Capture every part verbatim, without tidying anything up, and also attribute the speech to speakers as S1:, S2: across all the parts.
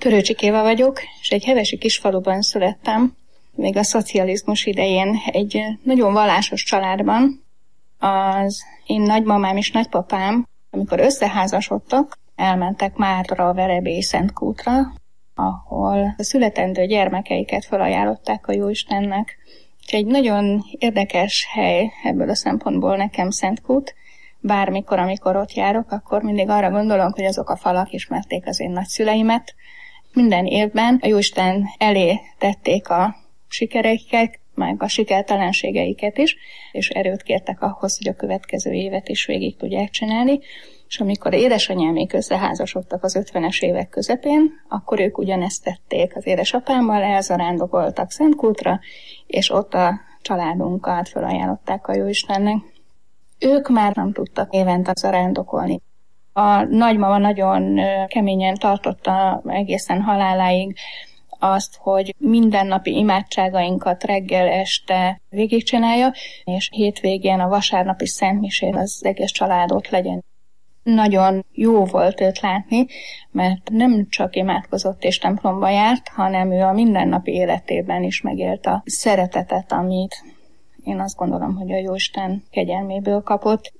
S1: Törőcsik Éva vagyok, és egy hevesi kisfaluban születtem, még a szocializmus idején egy nagyon vallásos családban. Az én nagymamám és nagypapám, amikor összeházasodtak, elmentek Mártra, Verebély, Szentkútra, ahol a születendő gyermekeiket felajánlották a Jóistennek. Egy nagyon érdekes hely ebből a szempontból nekem Szentkút. Bármikor, amikor ott járok, akkor mindig arra gondolom, hogy azok a falak ismerték az én nagyszüleimet. Minden évben a Jóisten elé tették a sikereiket, meg a sikertelenségeiket is, és erőt kértek ahhoz, hogy a következő évet is végig tudják csinálni. És amikor édesanyámék összeházasodtak az ötvenes évek közepén, akkor ők ugyanezt tették az édesapámmal, elzarándokoltak Szentkútra, és ott a családunkat felajánlották a Jóistennek. Ők már nem tudtak évente zarándokolni. A nagymama nagyon keményen tartotta egészen haláláig azt, hogy mindennapi imádságainkat reggel, este végigcsinálja, és hétvégén a vasárnapi szentmisén az egész család ott legyen. Nagyon jó volt őt látni, mert nem csak imádkozott és templomba járt, hanem ő a mindennapi életében is megélt a szeretetet, amit én azt gondolom, hogy a Jóisten kegyelméből kapott.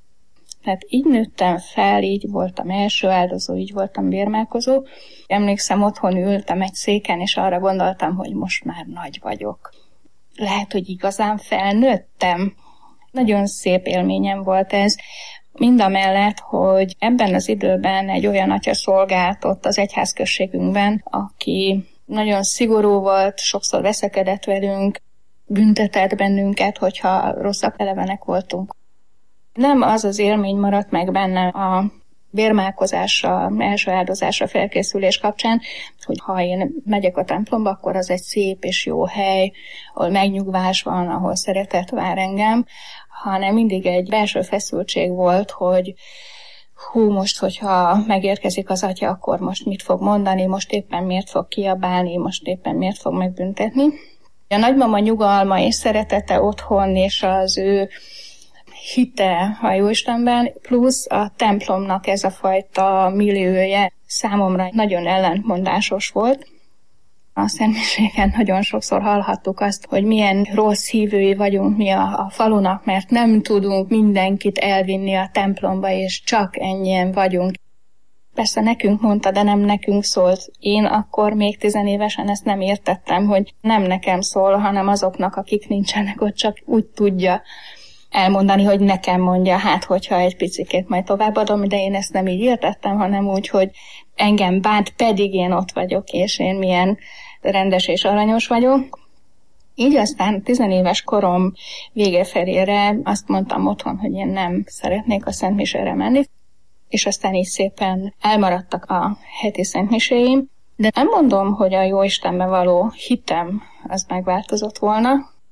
S1: Tehát így nőttem fel, így voltam első áldozó, így voltam bérmálkozó. Emlékszem, otthon ültem egy széken, és arra gondoltam, hogy most már nagy vagyok. Lehet, hogy igazán felnőttem. Nagyon szép élményem volt ez. Mindamellett, hogy ebben az időben egy olyan atya szolgált ott az egyházközségünkben, aki nagyon szigorú volt, sokszor veszekedett velünk, büntetett bennünket, hogyha rosszabb elevenek voltunk. Nem az az élmény maradt meg bennem a bérmálkozásra, első áldozásra felkészülés kapcsán, hogy ha én megyek a templomba, akkor az egy szép és jó hely, ahol megnyugvás van, ahol szeretet vár engem, hanem mindig egy belső feszültség volt, hogy hú, most, hogyha megérkezik az atya, akkor most mit fog mondani, most éppen miért fog kiabálni, most éppen miért fog megbüntetni. A nagymama nyugalma és szeretete otthon, és az ő hite a Jóistenben, plusz a templomnak ez a fajta milliója számomra nagyon ellentmondásos volt. A szentmiséken nagyon sokszor hallhattuk azt, hogy milyen rossz hívői vagyunk mi a, a falunak, mert nem tudunk mindenkit elvinni a templomba, és csak ennyien vagyunk. Persze nekünk mondta, de nem nekünk szólt. Én akkor még tizenévesen ezt nem értettem, hogy nem nekem szól, hanem azoknak, akik nincsenek ott, csak úgy tudja elmondani, hogy nekem mondja, hát hogyha egy picikét majd továbbadom, de én ezt nem így értettem, hanem úgy, hogy engem bánt, pedig én ott vagyok, és én milyen rendes és aranyos vagyok. Így aztán tizenéves korom vége felére azt mondtam otthon, hogy én nem szeretnék a szentmisére menni, és aztán így szépen elmaradtak a heti szentmiséim, de nem mondom, hogy a Jóistenbe való hitem az megváltozott volna.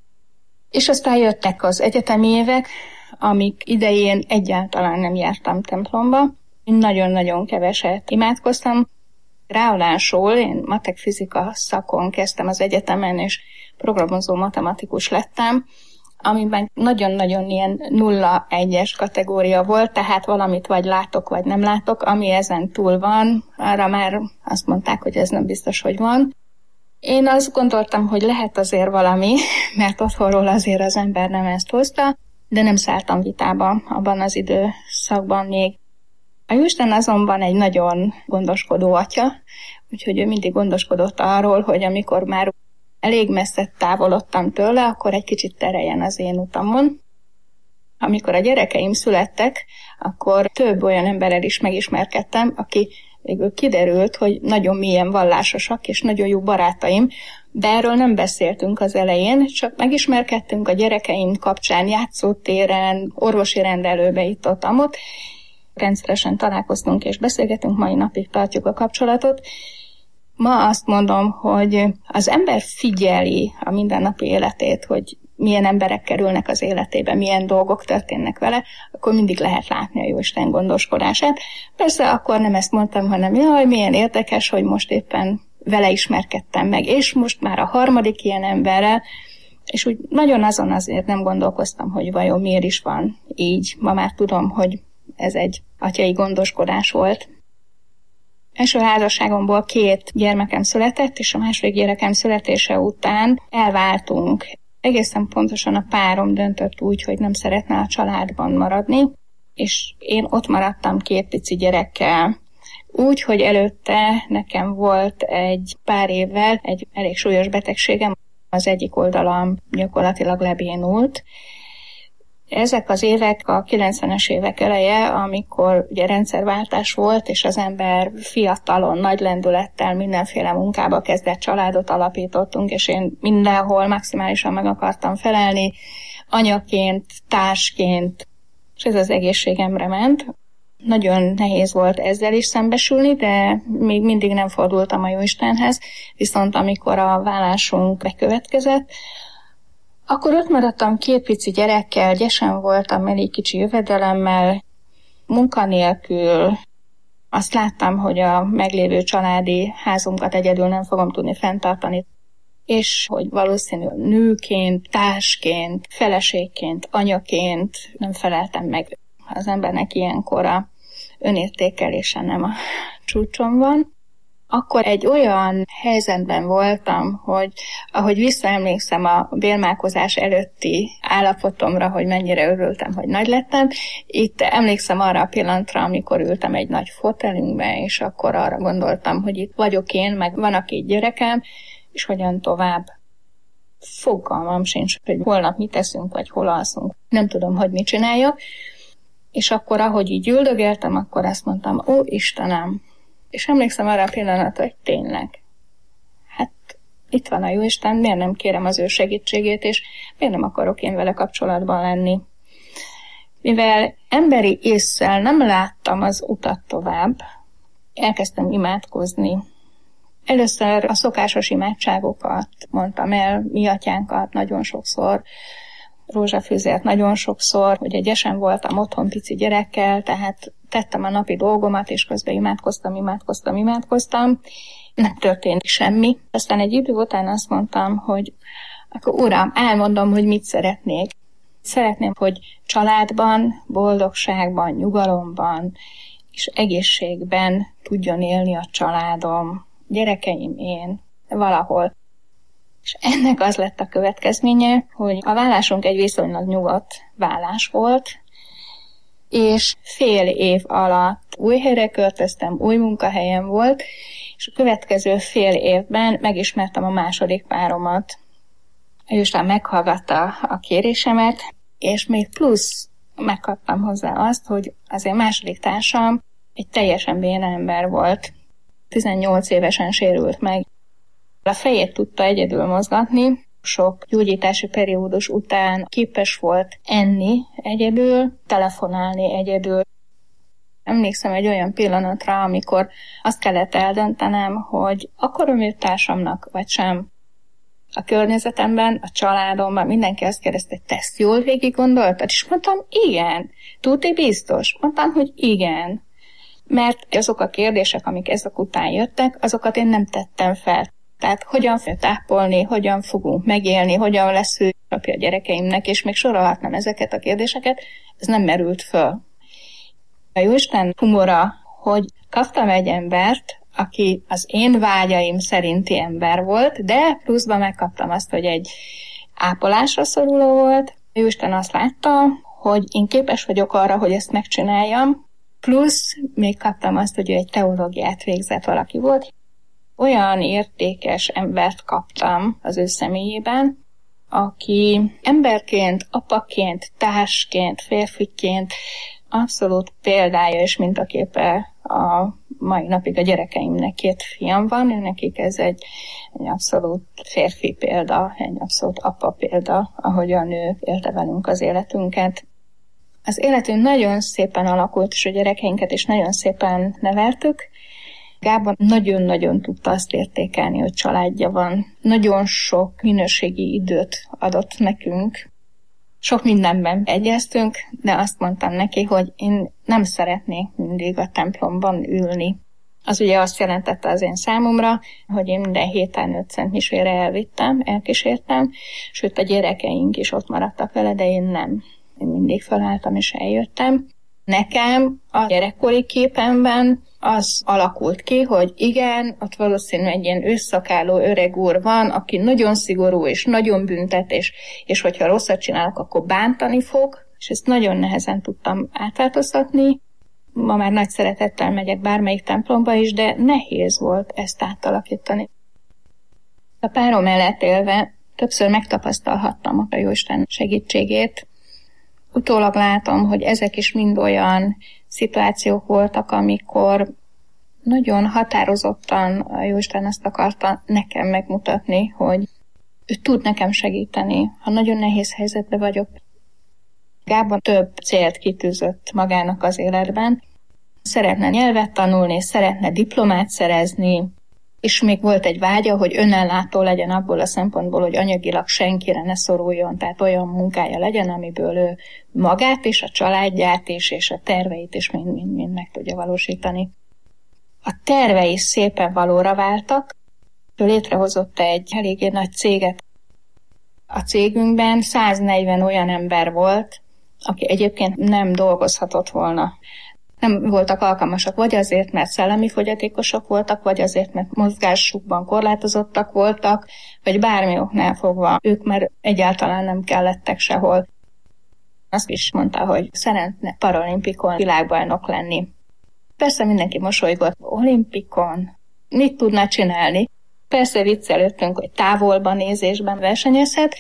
S1: És aztán jöttek az egyetemi évek, amik idején egyáltalán nem jártam templomba. Nagyon-nagyon keveset imádkoztam. Ráadásul én matek-fizika szakon kezdtem az egyetemen, és programozó matematikus lettem, amiben nagyon-nagyon ilyen nulla egyes kategória volt, tehát valamit vagy látok, vagy nem látok, ami ezen túl van, arra már azt mondták, hogy ez nem biztos, hogy van. Én azt gondoltam, hogy lehet azért valami, mert otthonról azért az ember nem ezt hozta, de nem szálltam vitába abban az időszakban még. A Jóisten azonban egy nagyon gondoskodó atya, úgyhogy ő mindig gondoskodott arról, hogy amikor már elég messze távolodtam tőle, akkor egy kicsit tereljen az én utamon. Amikor a gyerekeim születtek, akkor több olyan emberrel is megismerkedtem, aki végül kiderült, hogy nagyon mélyen vallásosak és nagyon jó barátaim, de erről nem beszéltünk az elején, csak megismerkedtünk a gyerekeim kapcsán játszótéren, orvosi rendelőbe itt-ott-amott. Rendszeresen találkoztunk és beszélgetünk, mai napig tartjuk a kapcsolatot. Ma azt mondom, hogy az ember figyeli a mindennapi életét, hogy milyen emberek kerülnek az életébe, milyen dolgok történnek vele, akkor mindig lehet látni a Jóisten gondoskodását. Persze akkor nem ezt mondtam, hanem jaj, milyen érdekes, hogy most éppen vele ismerkedtem meg, és most már a harmadik ilyen emberrel, és úgy nagyon azon azért nem gondolkoztam, hogy vajon miért is van így. Ma már tudom, hogy ez egy atyai gondoskodás volt. Első házasságomból két gyermekem született, és a második gyerekem születése után elváltunk. Egészen pontosan a párom döntött úgy, hogy nem szeretne a családban maradni, és én ott maradtam két pici gyerekkel. Úgy, hogy előtte nekem volt egy pár évvel egy elég súlyos betegségem, az egyik oldalam gyakorlatilag lebénult. Ezek az évek a kilencvenes évek eleje, amikor ugye rendszerváltás volt, és az ember fiatalon, nagy lendülettel mindenféle munkába kezdett, családot alapítottunk, és én mindenhol maximálisan meg akartam felelni, anyaként, társként, és ez az egészségemre ment. Nagyon nehéz volt ezzel is szembesülni, de még mindig nem fordultam a Jóistenhez, viszont amikor a válásunk bekövetkezett, akkor ott maradtam két pici gyerekkel, gyesen voltam, elég kicsi jövedelemmel, munkanélkül. Azt láttam, hogy a meglévő családi házunkat egyedül nem fogom tudni fenntartani, és hogy valószínűleg nőként, társként, feleségként, anyaként nem feleltem meg. Az embernek ilyenkor a önértékelése nem a csúcson van. Akkor egy olyan helyzetben voltam, hogy ahogy visszaemlékszem a bélmálkozás előtti állapotomra, hogy mennyire örültem, hogy nagy lettem, itt emlékszem arra a pillanatra, amikor ültem egy nagy fotelünkbe, és akkor arra gondoltam, hogy itt vagyok én, meg van a két gyerekem, és hogyan tovább. Fogalmam sincs, hogy holnap mit teszünk, vagy hol alszunk. Nem tudom, hogy mit csináljak. És akkor, ahogy így üldögéltem, akkor azt mondtam, ó, Istenem! És emlékszem arra a pillanatra, hogy tényleg, hát itt van a Jóisten, miért nem kérem az ő segítségét, és miért nem akarok én vele kapcsolatban lenni. Mivel emberi ésszel nem láttam az utat tovább, elkezdtem imádkozni. Először a szokásos imádságokat mondtam el, mi atyánkat nagyon sokszor, rózsafűzért nagyon sokszor, ugye gyesen voltam otthon pici gyerekkel, tehát tettem a napi dolgomat, és közben imádkoztam, imádkoztam, imádkoztam. Nem történt semmi. Aztán egy idő után azt mondtam, hogy akkor Uram, elmondom, hogy mit szeretnék. Szeretném, hogy családban, boldogságban, nyugalomban és egészségben tudjon élni a családom, gyerekeim, én, valahol. És ennek az lett a következménye, hogy a vállásunk egy viszonylag nyugodt vállás volt, és fél év alatt új helyre költöztem, új munkahelyem volt, és a következő fél évben megismertem a második páromat. Ő is meghallgatta a kérésemet, és még plusz megkaptam hozzá azt, hogy az én második társam egy teljesen béna ember volt. tizennyolc évesen sérült meg. A fejét tudta egyedül mozgatni, sok gyógyítási periódus után képes volt enni egyedül, telefonálni egyedül. Emlékszem egy olyan pillanatra, amikor azt kellett eldöntenem, hogy akarom őt társamnak, vagy sem. A környezetemben, a családomban mindenki azt kérdezte, hogy te ezt jól végig gondoltad? És mondtam, igen. Tudti biztos? Mondtam, hogy igen. Mert azok a kérdések, amik ezek után jöttek, azokat én nem tettem fel. Tehát hogyan fogunk tápolni, hogyan fogunk megélni, hogyan lesz ő apja a gyerekeimnek, és még sorolhatnám ezeket a kérdéseket, ez nem merült föl. A Jóisten humora, hogy kaptam egy embert, aki az én vágyaim szerinti ember volt, de pluszban megkaptam azt, hogy egy ápolásra szoruló volt. A Jóisten azt látta, hogy én képes vagyok arra, hogy ezt megcsináljam, plusz még kaptam azt, hogy ő egy teológiát végzett valaki volt. Olyan értékes embert kaptam az ő személyében, aki emberként, apaként, társként, férfiként abszolút példája és mintaképe a mai napig a gyerekeimnek. Két fiam van, nekik ez egy, egy abszolút férfi példa, egy abszolút apa példa, ahogyan ő élte velünk az életünket. Az életünk nagyon szépen alakult, és a gyerekeinket is nagyon szépen neveltük. Gábor nagyon-nagyon tudta azt értékelni, hogy családja van. Nagyon sok minőségi időt adott nekünk. Sok mindenben egyeztünk, de azt mondtam neki, hogy én nem szeretnék mindig a templomban ülni. Az ugye azt jelentette az én számomra, hogy én minden héten öt szentmisére elvittem, elkísértem, sőt a gyerekeink is ott maradtak vele, de én nem. Én mindig felálltam és eljöttem. Nekem a gyerekkori képemben az alakult ki, hogy igen, ott valószínűleg egy ilyen ősszakálló öreg úr van, aki nagyon szigorú és nagyon büntet, és, és hogyha rosszat csinálok, akkor bántani fog, és ezt nagyon nehezen tudtam átváltoztatni. Ma már nagy szeretettel megyek bármelyik templomba is, de nehéz volt ezt átalakítani. A párom mellett élve többször megtapasztalhattam a Jóisten segítségét. Utólag látom, hogy ezek is mind olyan szituációk voltak, amikor nagyon határozottan a Jóisten azt akarta nekem megmutatni, hogy ő tud nekem segíteni, ha nagyon nehéz helyzetben vagyok. Gábor több célt kitűzött magának az életben. Szeretne nyelvet tanulni, szeretne diplomát szerezni, és még volt egy vágya, hogy önellátó legyen abból a szempontból, hogy anyagilag senkire ne szoruljon, tehát olyan munkája legyen, amiből ő magát és a családját is, és a terveit is mind-mind meg tudja valósítani. A tervei szépen valóra váltak, ő létrehozott egy eléggé nagy céget. A cégünkben száznegyven olyan ember volt, aki egyébként nem dolgozhatott volna. Nem voltak alkalmasak, vagy azért, mert szellemi fogyatékosok voltak, vagy azért, mert mozgásukban korlátozottak voltak, vagy bármi oknál fogva ők már egyáltalán nem kellettek sehol. Azt is mondta, hogy szeretne paralimpikon világbajnok lenni. Persze mindenki mosolygott, olimpikon, mit tudna csinálni? Persze viccelődtünk, hogy távolban nézésben versenyezhet,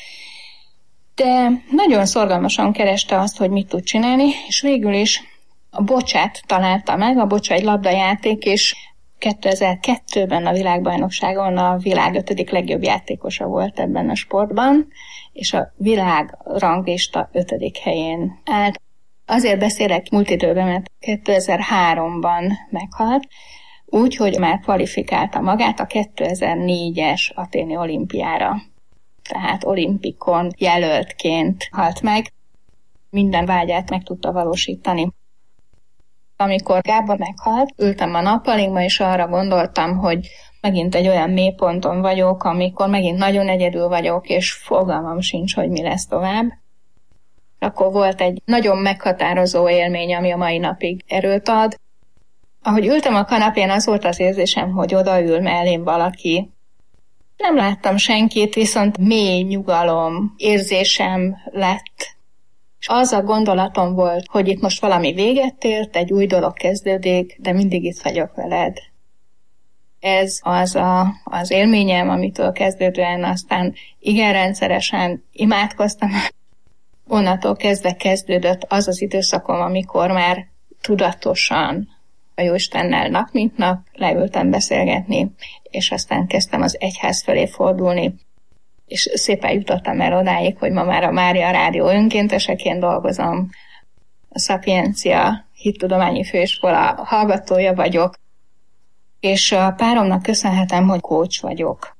S1: de nagyon szorgalmasan kereste azt, hogy mit tud csinálni, és végül is a bocsát találta meg, a bocsa egy labdajáték, és kétezer-kettőben a világbajnokságon a világ ötödik legjobb játékosa volt ebben a sportban, és a világ ranglista ötödik helyén állt. Azért beszélek múlt időben, mert kétezer-háromban meghalt, úgy, hogy már kvalifikálta magát a kétezer-négyes aténi olimpiára. Tehát olimpikon jelöltként halt meg, minden vágyát meg tudta valósítani. Amikor Gábor meghalt, ültem a nappalinkba, és arra gondoltam, hogy megint egy olyan mélyponton vagyok, amikor megint nagyon egyedül vagyok, és fogalmam sincs, hogy mi lesz tovább. Akkor volt egy nagyon meghatározó élmény, ami a mai napig erőt ad. Ahogy ültem a kanapén, az volt az érzésem, hogy odaül mellém valaki. Nem láttam senkit, viszont mély nyugalom érzésem lett. És az a gondolatom volt, hogy itt most valami véget ért, egy új dolog kezdődik, de mindig itt vagyok veled. Ez az a, az élményem, amitől kezdődően aztán igen rendszeresen imádkoztam. Onnantól kezdve kezdődött az az időszakom, amikor már tudatosan a Jóistennel nap mint nap leültem beszélgetni, és aztán kezdtem az egyház felé fordulni, és szépen jutottam el odáig, hogy ma már a Mária Rádió önkénteseként dolgozom, a Szapiencia Hittudományi Főiskola hallgatója vagyok, és a páromnak köszönhetem, hogy coach vagyok.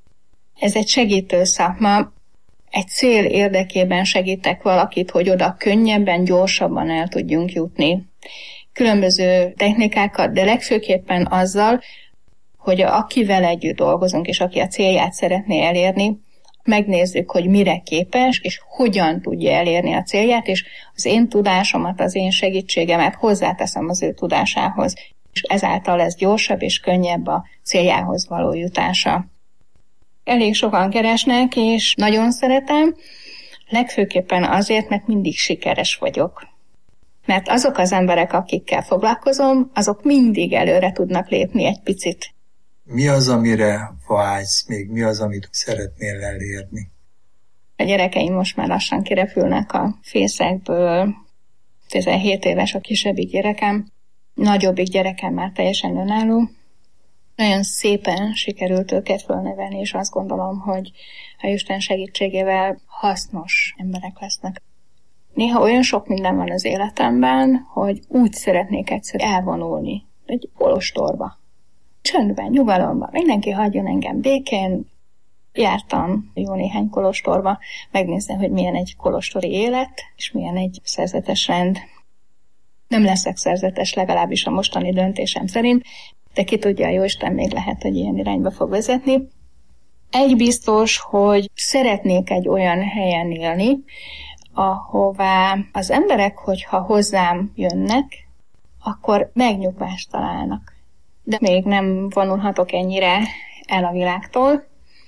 S1: Ez egy segítő szakma, egy cél érdekében segítek valakit, hogy oda könnyebben, gyorsabban el tudjunk jutni. Különböző technikákat, de legfőképpen azzal, hogy akivel együtt dolgozunk, és aki a célját szeretné elérni, megnézzük, hogy mire képes, és hogyan tudja elérni a célját, és az én tudásomat, az én segítségemet hozzáteszem az ő tudásához, és ezáltal lesz gyorsabb és könnyebb a céljához való jutása. Elég sokan keresnek, és nagyon szeretem, legfőképpen azért, mert mindig sikeres vagyok. Mert azok az emberek, akikkel foglalkozom, azok mindig előre tudnak lépni egy picit.
S2: Mi az, amire vágysz még? Mi az, amit szeretnél elérni?
S1: A gyerekeim most már lassan kirepülnek a fészekből. tizenhét éves a kisebbik gyerekem. Nagyobbik gyerekem már teljesen önálló. Nagyon szépen sikerült őket fölnevelni, és azt gondolom, hogy a Isten segítségével hasznos emberek lesznek. Néha olyan sok minden van az életemben, hogy úgy szeretnék egyszer elvonulni egy kolostorba. Csöndben, nyugalomban, mindenki hagyjon engem békén. Jártam jó néhány kolostorba, megnézni, hogy milyen egy kolostori élet, és milyen egy szerzetes rend. Nem leszek szerzetes, legalábbis a mostani döntésem szerint, de ki tudja, a Jóisten még lehet, hogy ilyen irányba fog vezetni. Egy biztos, hogy szeretnék egy olyan helyen élni, ahová az emberek, hogyha hozzám jönnek, akkor megnyugvást találnak. De még nem vonulhatok ennyire el a világtól.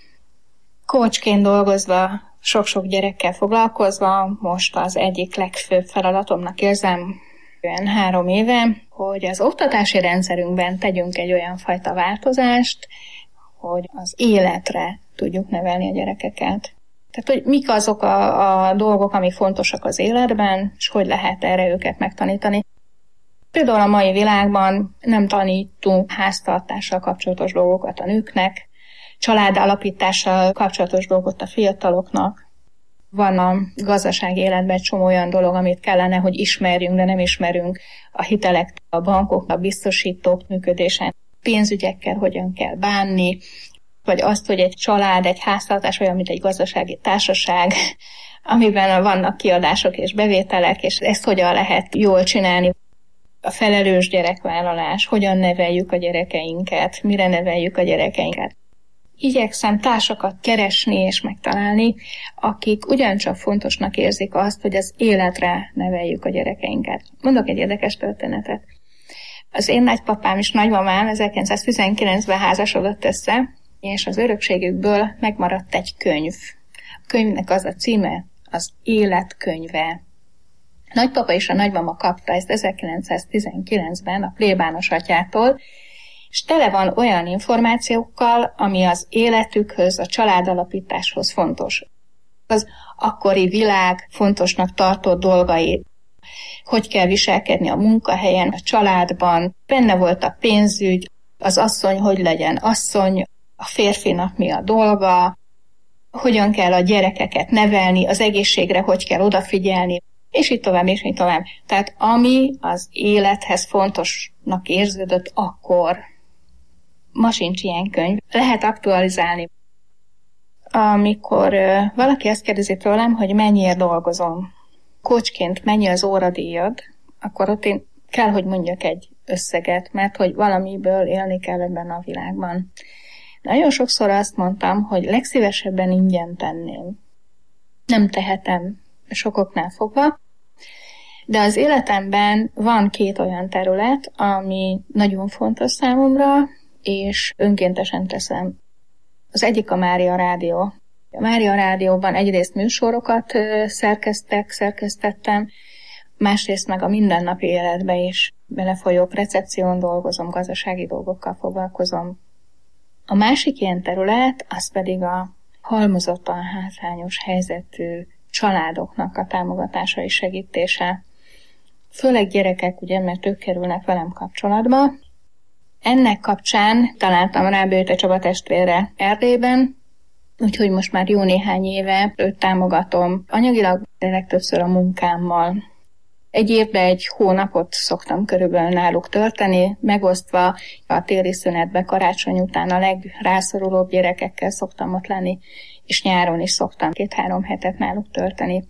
S1: Coachként dolgozva, sok-sok gyerekkel foglalkozva, most az egyik legfőbb feladatomnak érzem olyan három éve, hogy az oktatási rendszerünkben tegyünk egy olyan fajta változást, hogy az életre tudjuk nevelni a gyerekeket. Tehát, hogy mik azok a, a dolgok, amik fontosak az életben, és hogy lehet erre őket megtanítani. Például a mai világban nem tanítunk háztartással kapcsolatos dolgokat a nőknek, családalapítással kapcsolatos dolgot a fiataloknak. Van a gazdasági életben egy csomó olyan dolog, amit kellene, hogy ismerjünk, de nem ismerünk. A hitelek, a bankok, a biztosítók működésen, pénzügyekkel hogyan kell bánni, vagy azt, hogy egy család, egy háztartás olyan, mint egy gazdasági társaság, amiben vannak kiadások és bevételek, és ezt hogyan lehet jól csinálni. A felelős gyerekvállalás, hogyan neveljük a gyerekeinket, mire neveljük a gyerekeinket. Igyekszem társakat keresni és megtalálni, akik ugyancsak fontosnak érzik azt, hogy az életre neveljük a gyerekeinket. Mondok egy érdekes történetet. Az én nagypapám és nagymamám ezerkilencszáztizenkilencben házasodott össze, és az örökségükből megmaradt egy könyv. A könyvnek az a címe, az Életkönyve. A nagypapa és a nagymama kapta ezt ezerkilencszáztizenkilencben a plébános atyától, és tele van olyan információkkal, ami az életükhöz, a családalapításhoz fontos. Az akkori világ fontosnak tartott dolgai, hogy kell viselkedni a munkahelyen, a családban, benne volt a pénzügy, az asszony hogy legyen asszony, a férfinak mi a dolga, hogyan kell a gyerekeket nevelni, az egészségre hogy kell odafigyelni, és így tovább, és így tovább. Tehát ami az élethez fontosnak érződött akkor, ma sincs ilyen könyv. Lehet aktualizálni. Amikor uh, valaki azt kérdezi tőlem, hogy mennyiért dolgozom, coachként mennyi az óradíjad, akkor ott én kell, hogy mondjak egy összeget, mert hogy valamiből élni kell ebben a világban. Nagyon sokszor azt mondtam, hogy legszívesebben ingyen tenném. Nem tehetem sokoknál fogva, de az életemben van két olyan terület, ami nagyon fontos számomra, és önkéntesen teszem. Az egyik a Mária Rádió. A Mária Rádióban egyrészt műsorokat szerkeztek, szerkesztettem, másrészt meg a mindennapi életbe is belefolyok, recepción dolgozom, gazdasági dolgokkal foglalkozom. A másik ilyen terület, az pedig a halmozottan hátrányos helyzetű családoknak a támogatása és segítése. Főleg gyerekek, ugye, mert ők kerülnek velem kapcsolatba. Ennek kapcsán találtam rá Bőte Csaba testvérre Erdélyben, úgyhogy most már jó néhány éve őt támogatom anyagilag, de legtöbbször a munkámmal. Egy évben egy hónapot szoktam körülbelül náluk tölteni, megosztva a téli szünetbe, karácsony után a legrászorulóbb gyerekekkel szoktam ott lenni, és nyáron is szoktam két-három hetet náluk tölteni.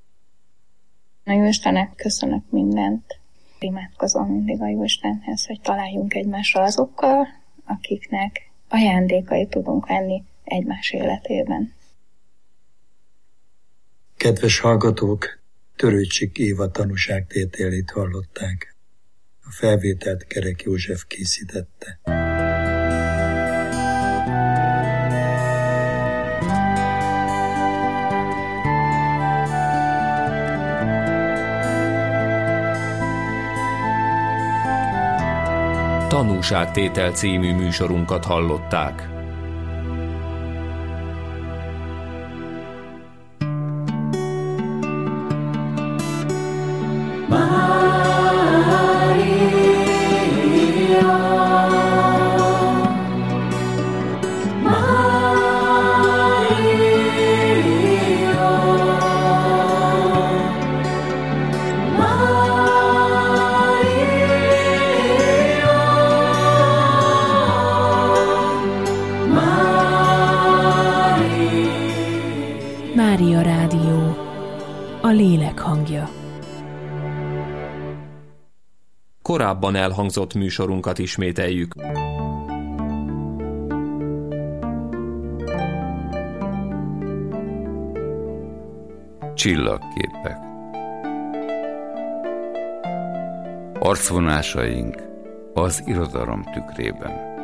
S1: A Jóistennek köszönök mindent. Imádkozom mindig a Jóistenhez, hogy találjunk egymásra azokkal, akiknek ajándékai tudunk venni egymás életében.
S2: Kedves hallgatók, Törőcsik Éva tanúságtételét hallották. A felvételt Kerek József készítette.
S3: Tanúságtétel című műsorunkat hallották.
S4: Mária Rádió, a lélek hangja.
S3: Korábban elhangzott műsorunkat ismételjük.
S5: Csillagképek. Arcvonásaink az irodalom tükrében.